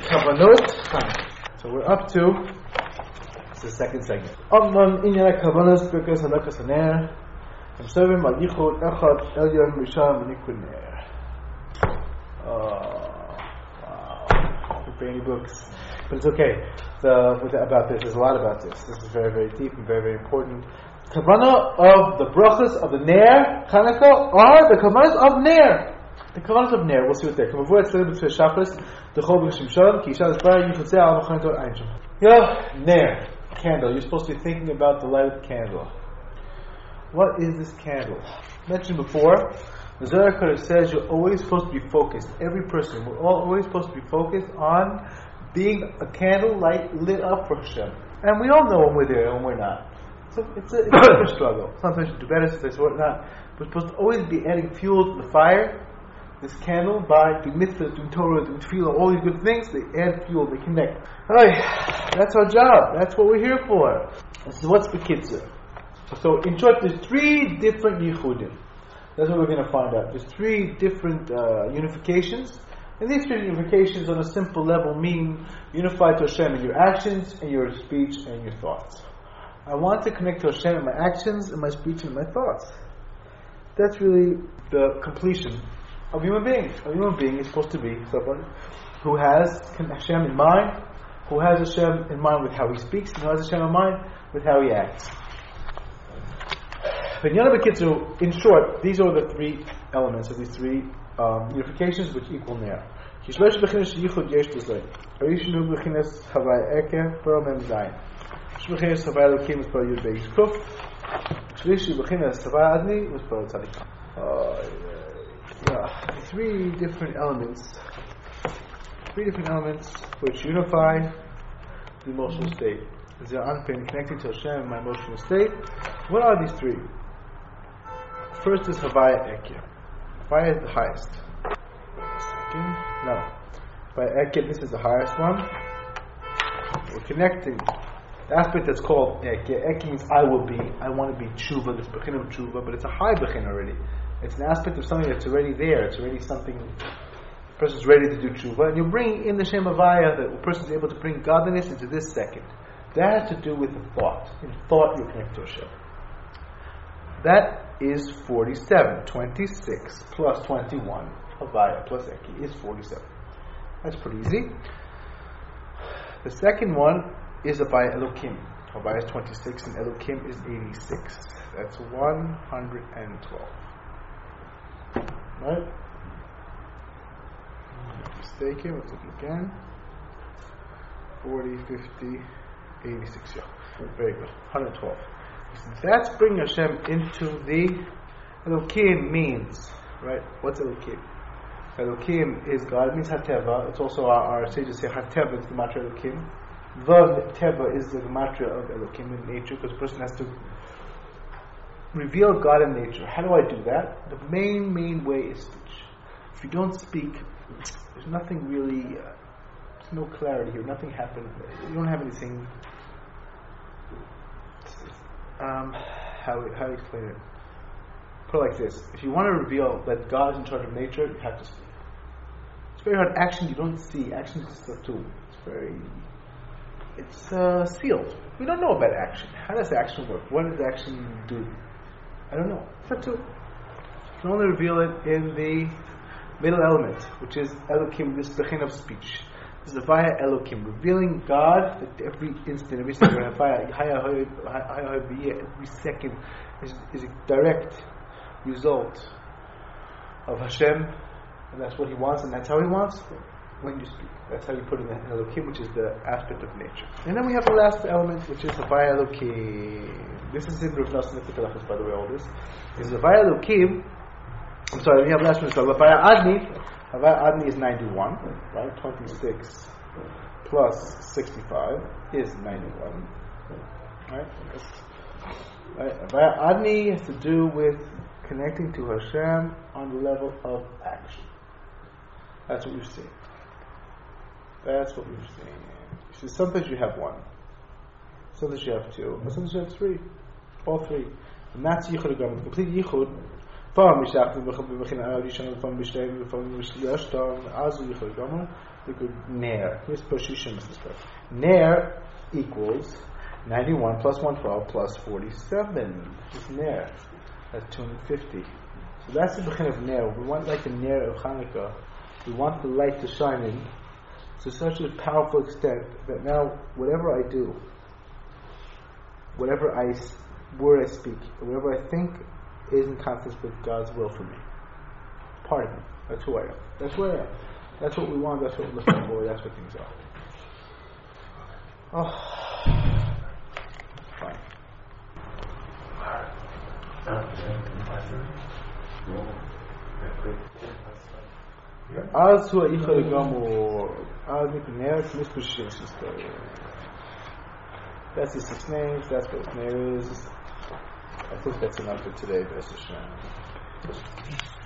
Kavanot Chanukah. So we're up to the second segment. Amman Inyan Kavanos Birkas Halakas Haner. I'm serving my Yichud Echad Elyon Risham Nikun Ner. Wow. Brainy books. But it's okay. About this, there's a lot about this. This is very, very deep and very, very important. Kavanah of the brachas of the Ner, Chanukah, are the kavanas of Ner. The kavanas of Ner, we'll see what they're. Ner, candle. You're supposed to be thinking about the light of the candle. What is this candle? Mentioned before, the Zohar Kodesh says you're always supposed to be focused. Every person, we're all always supposed to be focused on being a candle light lit up for Hashem. And we all know when we're there and when we're not. So it's a struggle. Sometimes you do better, sometimes you not. We're supposed to always be adding fuel to the fire. This candle, by doing mitzvah, doing Torah, doing tefillah, all these good things, they add fuel, they connect. Alright, that's our job. That's what we're here for. This is what's the kitzur. So in short, there's three different yichudim. That's what we're going to find out. There's three different unifications. And these three unifications on a simple level mean unified to Hashem in your actions, and your speech, and your thoughts. I want to connect to Hashem in my actions, in my speech, and my thoughts. That's really the completion of human beings. A human being is supposed to be someone who has Hashem in mind, who has Hashem in mind with how he speaks, and who has Hashem in mind with how he acts. In short, these are the three elements of these three unifications which equal Ner. Three different elements which unify the emotional state. As the Anpin connected to Hashem in my emotional state. What are these three? First is Havaya Ekya. Havaya is the highest. Second, no. Havaya Ekya, this is the highest one. We're connecting. The aspect that's called Ekya. Ekya means I will be. I want to be tshuva, this bechin of tshuva, but it's a high bechin already. It's an aspect of something that's already there. It's already something. The person's ready to do tshuva, and you're bringing in the Shem Havaya that the person's able to bring godliness into this second. That has to do with the thought. In thought, you connect to Hashem. That is 47. 26 plus 21. Havaya plus Eki is 47. That's pretty easy. The second one is Havaya Elokim. Havaya is 26 and Elokim is 86. That's 112. Right? I'm not mistaken. Let's look again. 40, 50, 86. Yeah. Very good. 112. That's bringing Hashem into the Elokim means, right? What's Elokim? Elokim is God. It means Hateva. It's also our sages say Hateva is the Gematria Elokim. The Teva is the Gematria of Elokim in nature, because a person has to reveal God in nature. How do I do that? The main way is speech. If you don't speak, there's nothing really, there's no clarity here. Nothing happens. You don't have anything. How do you explain it? Put it like this: if you want to reveal that God is in charge of nature, you have to speak. It's very hard. Action you don't see. Action is a tool. It's sealed. We don't know about action. How does action work? What does action do? I don't know. It's a tool. You can only reveal it in the middle element, which is Elokim, this bechin of speech. This is Havaya Elokim, revealing God at every instant, every second. Every second is a direct result of Hashem, and that's what He wants, and that's how He wants when you speak. That's how you put in the Elokim, which is the aspect of nature. And then we have the last element, which is Havaya Elokim. This is in Rav Nosson Nefesh, by the way, all this. This is Havaya Elokim. I'm sorry, we have last one. So Havaya Adni. Havaya Adni is 91, right? 26 plus 65 is 91, right? Havaya Adni has to do with connecting to Hashem on the level of action. That's what we've seen. You see, sometimes you have one, sometimes you have two, and sometimes you have three. All three. And that's Yichud Agam. Complete Yichud. From Mishachtim B'Chin Arishon, from Mishtayim, from Mishlashtam, Azu Yichol Gomer, we could Ner. Here's Pashishim sister. Ner equals 91 plus 112 plus 47. It's Ner. That's 250. So that's the B'Chin of Ner. We want like the Ner of Hanukkah. We want the light to shine in to such a powerful extent that now whatever I do, whatever word I speak, whatever I think is in conflict with God's will for me. Part of me. That's who I am. That's who I am. That's what we want, that's what we're looking for, that's what things are. Oh. Fine. Az hu ha'Ichad Gamur. Az Ner Mispashim sister. That's his 6 names, that's what his name is. I think that's enough for today, B'ez Hashem.